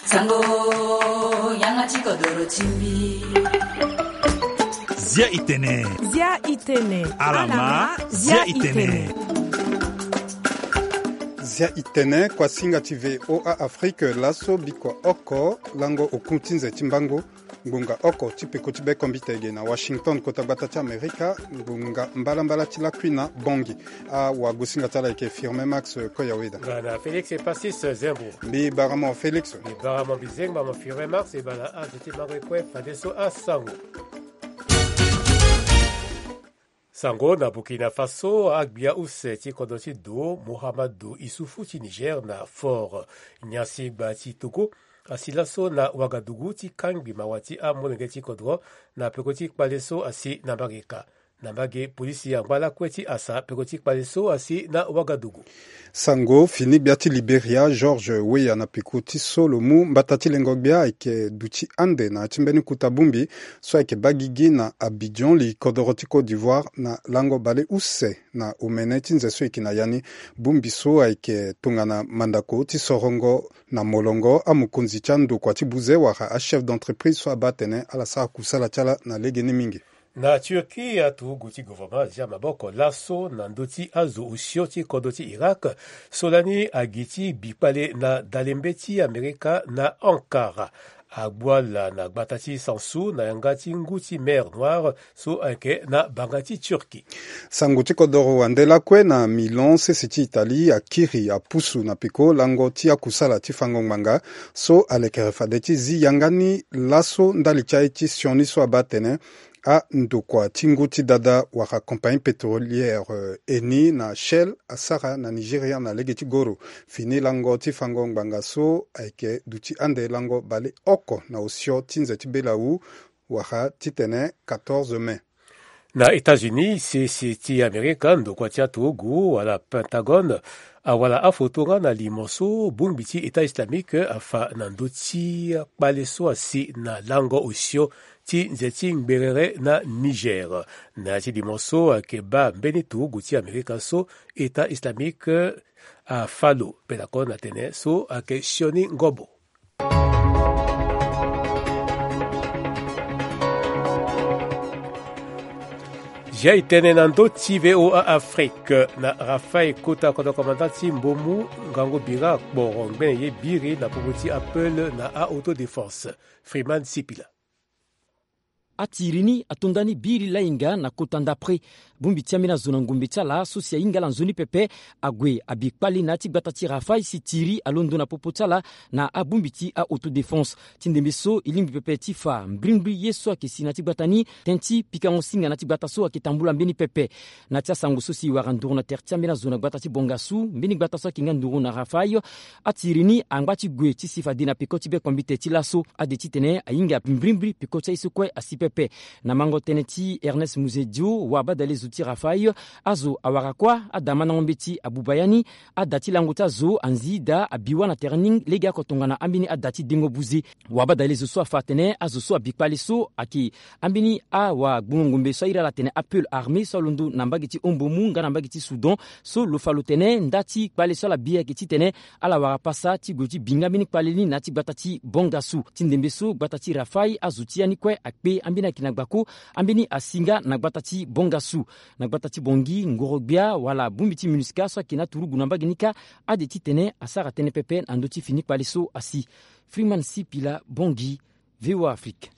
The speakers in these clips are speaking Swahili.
Sango yangachi kodoro chimbi. Zia itene. Zia itene. Alama Zia itene. Zia itene kwa singa tive oa Afrique laso biko oko lango okuntinze chimbango ngunga oko tipiko tibe kombitege na Washington kota batati Amerika ngunga mbala tila kwina bongi a wa gusinga tala ike firme Max Koyaweda Gana Félix et Passis Zembo bi baramo Félix bi baramo bizeng ma firme Max et bala a jeti magwe fadeso a sango Sango na Burkina Faso agbia useti kodoti do Mohamedou Issoufou ti Niger na Fort Nyasi Bati Togo asilaso na Ouagadougou ti kangbi mawati a monenge ti kodro na pekoti kpaleso asi na Bageka. Nambage polisi ya mbala kweti asa pekoti kpaleso asi na Ouagadougou. Sango fini biati Liberia George Weah na pekoti solomu mbatati lengogbia ike duti ande na chimbeni kutabumbi so ike bagigi na Abidjan li kodoroti Côte d'Ivoire na lango bale use na umene tinze so ike na yani bumbi so ike tungana mandako ti sorongo na molongo amukunzi chandu kwa tibuze waka a chef d'entreprise so abatene ala saa kusala chala na legeni mingi. Na Turquie atu guti gouvernement zia maboko laso na ndoti azo usioti kodoti Irak solani agiti bipale na dalembeti Amerika na Ankara. Agboala na gbatati sansu na yangati nguti mer noire so anke na bangati Turquie. Sanguti kodoro wandela kwe na Milan sesiti Italie akiri a pusu na piko lango tia kusala tifangong manga so alekerefadeti zi yangani laso ndalichai ti sioni so abatene a ndokwa tinguti dada waka compagnie pétrolière Eni na Shell asara na Nigeria na legeti goro fini lango tifangong banga so aike duti ande lango bale oko na osio tinze tibelau waka titene 14 mai. Na États-Unis, c'est américain de quoi Togo, à la Pentagone, wala afotonga na limonso bumbiti État islamique afa nandoti baleso asi na lango osio ti nzeti ngberere na Niger. Na ti limonso keba Benito guti Amerika so État islamique a falo pelakon atene so ake sioni ngobo. J'ai été nando TVOA Afrique na Rafael Kota koto komandati Mbomu ngango bira borong benye biri na pobuti appel na a autodéfense Freeman Sipila. Atirini atondani biri la inga na kota ndapre bumbi tiamina zona ngumbi tala sosia inga la nzoni pepe agwe abikpali na tibatati Rafael sitiri alondo na popotala na abumbiti a autodéfense tindembeso ilimbi pepe tifa mbrimbi yeso akesina tibatani tenti pikangosinga na tibataso akitambula mbeni pepe na tia sango sosi waranduro na tertiamina zona gbatati bongasu mbeni gbataso kinga nduro na Rafael atirini angwati gwe tisifa dina pekoti be kombite tilaso adeti tene ainga mbrimbi pekoti isukwe asipe pepe na mango teneti Ernest Muzedio wa badale zuti Rafael azo awarakwa adama na ngombeti abubayani adati languta zo anzida abiwa na terning lega kotongana ambini adati dingo buzi wa badale zo fatene azo so abikpali so aki ambini a wa gbungumbe so ira la tene appel armée so lundu nambagiti ombomu ngana nambagiti Soudan so lo falotene ndati kpali so la biya kiti tene ala warapasa ti goti binga bini kpalini nati batati bongasu tindembeso batati Rafael azuti yani kwe akpe ambina kinagbako ambini asinga nagbatati bongasu nagbatati bongi ngorogbia wala bumbiti minuska so kina turugu nambaginika adeti tene asara tene pepe andoti fini paliso asi Freeman Sipila bongi VOA Afrique.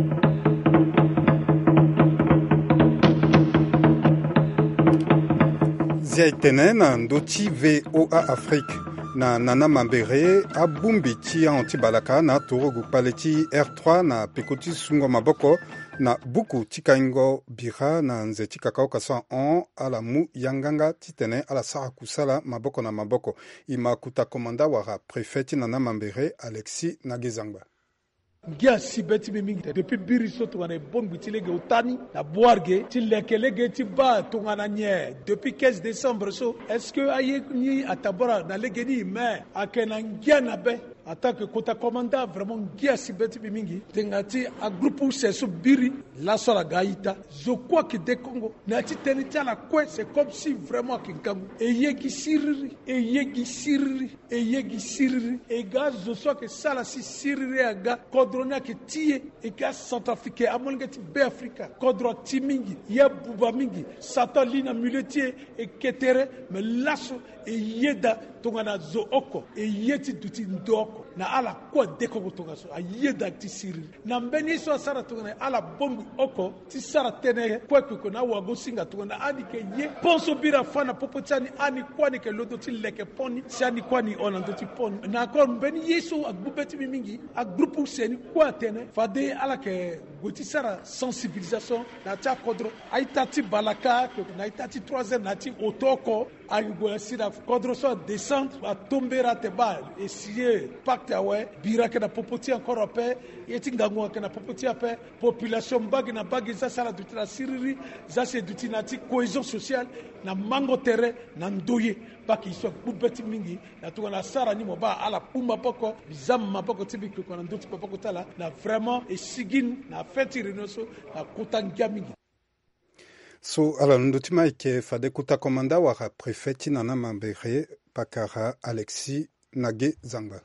Zia itene na ndoti VOA Afrique na Nana Mambere abumbi ti antibalaka na torogu paleti R3 na pekoti sungo maboko na buku tikaingo bira na nzeti kakao kasa on ala mu yanganga titene ala sara kusala maboko na maboko imakuta komanda wara prefeti Nana Mambere Alexis Nagezangba. Gia sibeti mingi depuis biriso tungana bon bitilege utani na boarge tilekelege tiba tungana nye depuis 15 décembre so est-ce que aye ni atabora na legeni mais akena ngia na be en tant que kota commandant vraiment gia sibeti bimingi tengati a groupe seso biri la sola gaita je crois que de Congo nati tenita la kwe c'est comme si vraiment kinkangu et yegi siriri et gaz je sois que ça la si siriri aga kodrona que tie et gaz centrafricain amolngeti be Africa kodro timingi ya buba mingi satalina muletier et ketere mais lasso et yeda tongana zo oko et yeti duti ndoko na ala kwa deko kutonga so a yeda ti siri na mbeni so sara tongana ala bongo oko ti sara tene kwa na wago singa tongana ani ke ye ponso bira fana popotani ani kwani ke lodo ti leke poni siani kwani onando ti poni na kon mbeni yeso agbubeti mingi a groupe seni kwa tene fade ala ke goti sara sensibilisation na ta kodro aitati balaka na aitati 3e na ti otoko ayugo sira kodro so descente a tomber à te bal essayer pacte awe bira ke na popoti encore paix yeti ngango ke na popoti paix population bagi na bagi za sala du tra siriri za se du tinati cohésion sociale na mango terre na ndoye baki so bubeti mingi na to na sara ni moba ala pumba poko bizam mapoko tibiki ko na ndoti poko tala na vraiment et sigin na feti renoso na kutangia mingi. So ala ndutima ike fade kuta komanda wara prefeti nana mambere pakara Alexis Nage Zanga.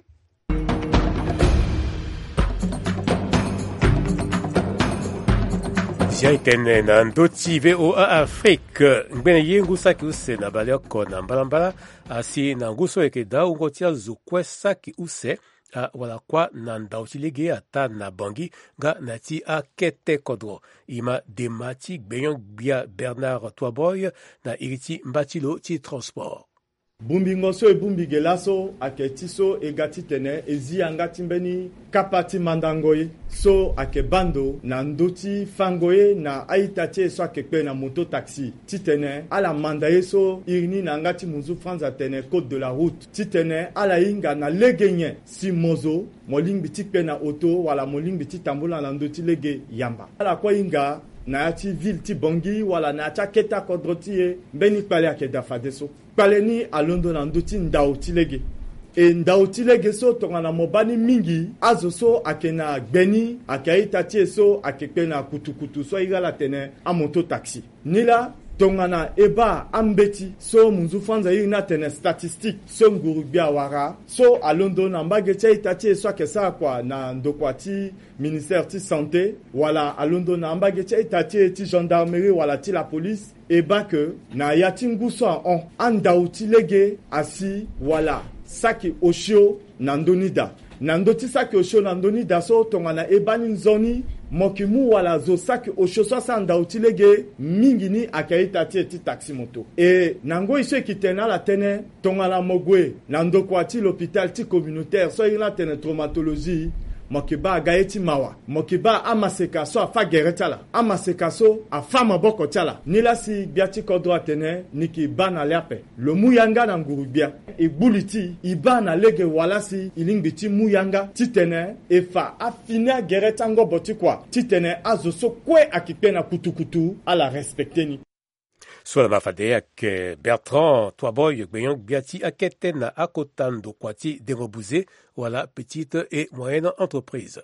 Jaitene na ndoti VOA Afrique ngbene yengu saki use na balioko na mbalambala asi na nguso eke da ungotia zukwe saki use wala kwa na ndautilege ata na bangi ga nati a kete kodro ima demati gbeyon bia Bernard Toaboy na iriti mbatilo ti transport. Bumbingoso e bumbigelaso aketiso e gatitene ezi angatimbeni kapati mandangoye so akebando na ndoti fangoye na aitatie so akekpe na moto taxi titene ala mandaye so irini na ngati muzu franza tene côte de la route titene ala inga na legenye si mozo moling bitikpe na auto wala moling bititambola na ndoti lege yamba ala kwa inga na yati ville ti bongi wala na yati keta kodrotie mbeni pale akeda fadeso pale ni alondo na ndoti ndautilege e ndautilege so tongana mobani mingi azo so akena gbeni akaita tie so akekpe na kutukutu so igala tene amoto taxi nila tongana eba ambeti so munzu fanza ina tene statistique so ngurubia wara so alondo na mbage itatie so akesa kwa na ndokwati ministère ti santé wala alondo na mbage itatie ti gendarmerie wala ti la police eba que na yati nguso on andauti lege asi wala saki oshio na ndonida na ndoti saki oshio na ndonida so tongana ebani nzoni mokimu wala zo saki oshio so andauti lege mingi ni akaita ti taxi moto e nango iso kitena la tene tongana mogwe na ndokwati l'hôpital ti communautaire so ina tene traumatologie mokiba gaeti mawa mokiba amaseka so afa geretala amaseka so afa maboko tala nila si biati kodro atene niki bana leape lo muyanga na ngurubia igbuliti ibana lege walasi ilingbiti muyanga titene efa afina geretango botikwa titene azoso kwe akipe na kutukutu ala respecteni. Soit la mafade ak Bertrand Toaboy gbeyon biati akete na akotando kwati derobouze wala petite et moyenne entreprise.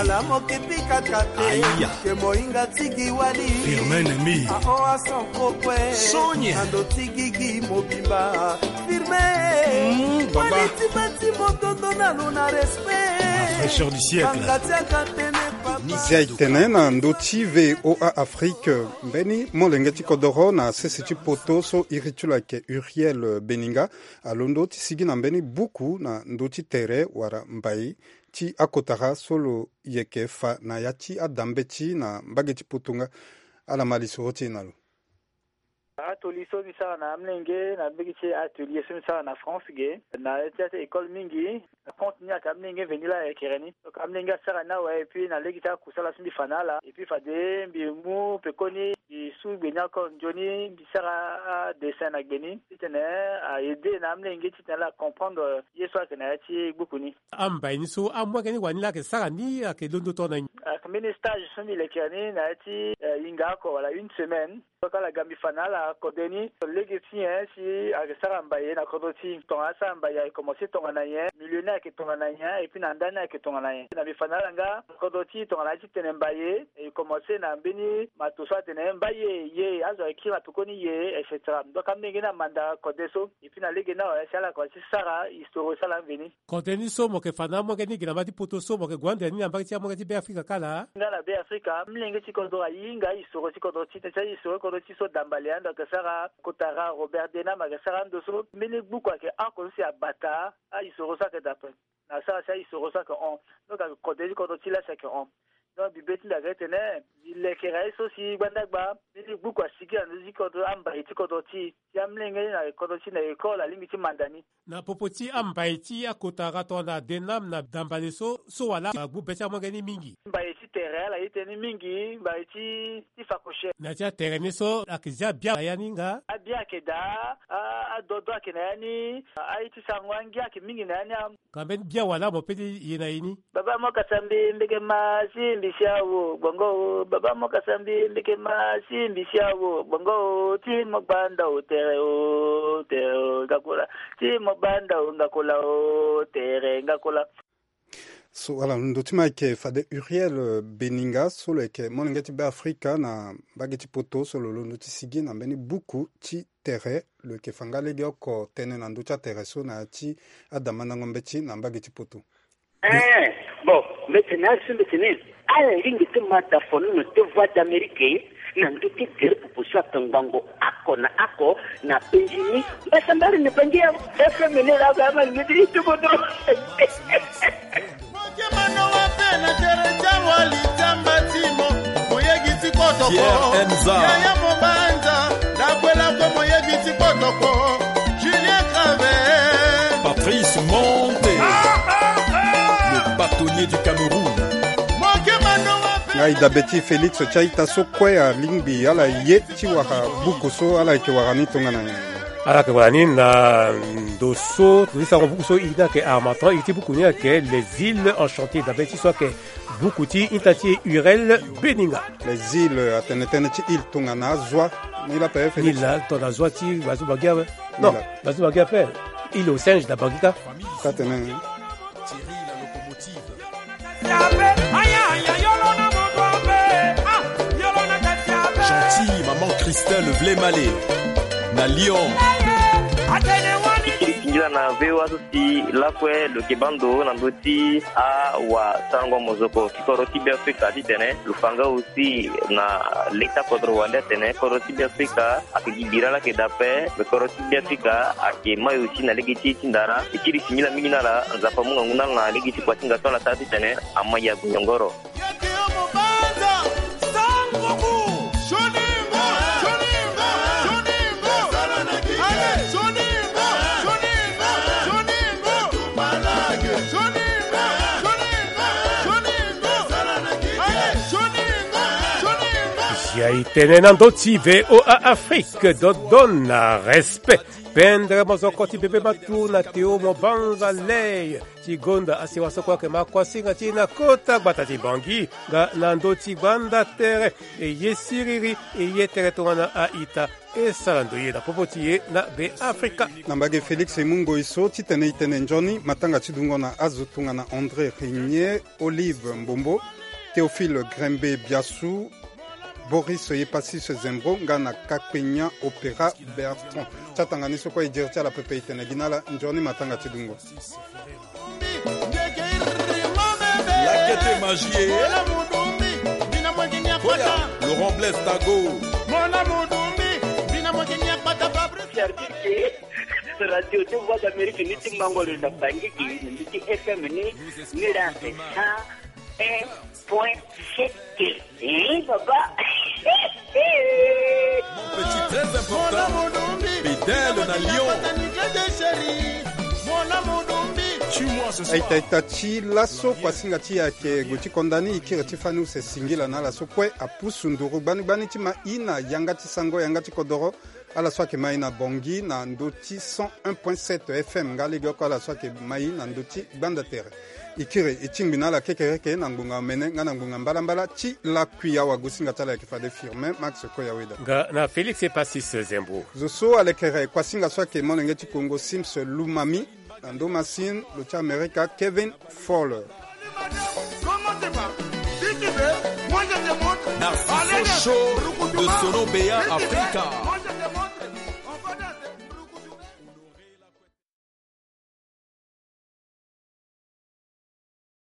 Firmin Nemi Sonia fraîcheur du siècle. Jaitene na ndoti VOA Afrique mbeni molengeti kodoro na seseti poto so iritula ke Uriel Beninga alondo ti sigi na mbeni buku na ndoti tere wara mbai ti akotara solo yeke fa na yati adambeti na mbageti putunga ala malisoti nalo. Atelier so bisa na amlenge na bigiche atelier so bisa na France ge na tete école mingi continue à amlenge venila ekereni donc amlenge sara na wa et puis na legita kusala simi fanala et puis fade bimu pekoni isu benya kon joni bisara dessin na geni tene a aider na amlenge titala comprendre yeso que na ti bukuni Amba ni so amwa keni wanila ke sara ni ke dondo tona comme stage so mi lekereni na ti inga ko wala une semaine donc la gambi fanala kodeni legiti si agesara mbaye na kodoti tonga sa mbaye commencer tonga na yen millionnaire ke tonga na yen et puis na ndana ke tonga na yen na bi fanala nga kodoti tonga na tene mbaye et commencer na mbini matoso tene mbaye ye azo ekira tukoni ye etc. donc amnenge na manda kodeso et puis na lege na sala ko sara histoire sala veni kodeni so mo ke fana mo ke ni gina mati poto so mo ke gwande ni ambaki ti mo ke ti be Afrika kala ngana be Afrika mlenge ti kodo ayinga histoire ti kodo ti te histoire kodo ti so dambaleando ke sara kotara Robert Dena magasara ndoso mini buku ke ankosi abata a histoire ça que d'après na ça histoire ça que on donc kodeni kodo ti la ça que on donc bibeti la retene le kerai so si bandagba mini buku asiki anzi kodo amba iti kodo ti yamlenge na kodo ti na école limiti mandani na popoti amba iti akotara to na denam na dambale so wala bu beti amongeni mingi mba iti terrain la iteni mingi mba iti fakoshe na tia terrain so akizia bia yaninga abia keda a dodo akenani a iti sangwangi akimingi nani kamben bia wala mo pedi yena yini baba mo kasambi mbeke masi mbisiawo bongo baba mo kasambi mbeke masi mbisiawo bongo ti mo banda o tere ngakula ti mo banda o ngakula o tere ngakula so voilà ndotima ke fade Uriel Beninga solo ke monengeti be Afrika na bageti poto solo lo ndoti sigi na beni buku ti tere le ke fangale ge ko tene na ndocha tere so na ti adamana ngombeti na bageti poto bon maintenant ala lingi te mata fono te voix d'Amérique na ndoki tere pupusa tangango ako na penjini basambari ne pangia FMN la gama ngidi tu bodo Mano wa pena tere jamwali tambatimo moyegi tikotoko ya mobanda na kwela ko moyegi tikotoko Julien Claver Patrice Monté le bâtonnier du Cameroun Aïda Betty Félix Chaita Sokwe a Lingbi ala yeti waka bukoso ala ke warani tongana ala ke warani na doso tulisa bukoso ida ke armatan iti bukunia ke les îles enchantées da Betty soit ke bukuti intati Uriel Beninga les îles atenetene ti île tongana zwa ni la pe Félix ni la tona zwa ti bazu bagia non bazu bagia pe île au singe da Bangita katene Gentil, maman Christelle Vlémalé, na Lyon. Kila na vewa susi lakwe lo kebando na ndoti a wa sango mozoko kikoroti bi Afrika tene lufanga usi na leta kodro wanda tene koroti bi Afrika akigibira la kedape koroti bi Afrika akemayo usi na legiti tindara ikiri simila mingina la zafa munga nguna na legiti kwa tinga tola tati tene amaya gunyongoro Tenena ndoti VOA Afrique donna respect pendre mozokoti bebe matu na teo mobanza lei tigonda asiwasa kwake makwasinga tina kota batati bangi ga na ndoti banda tere yesiriri yetere tongana aita esalando ye na popotiye na be Afrika nambage Félix Mungo iso titene itene njoni matanga tidungo na azutunga na André Rignier Olive Mbombo Théophile Grembe Biassou Boris Yepassis Zembro ngana Kakwenya Opéra Bertrand chatangani soko ejertia la pepe itene ginala njoni matanga tidungo la quête magie Laurent Blaise Tago radio de voix d'Amérique ni tingango le bangi ni FM ni la 1.7 papa mon petit très important Bidel na Lyon aita ti laso kwasinga ti yake goti kondani ikira ti fani use singila na laso kwe apusu nduru bani ti ma ina yanga ti sango yanga ti kodoro ala so ke mai na bongi na ndoti 101.7 FM ngali goko ala so ke mai na ndoti banda tere ikiri ichimbina la kekereke na ngunga mene nga na ngunga mbala chi la kuya wa gusinga tala kifade firme Max Koya Weda nga na Felix Passis Zembo zoso alekere kwa singa swake monenge chi Congo Sims Lumami ando masin lucha America Kevin Fowler Narciso Show de Sono Béa Africa.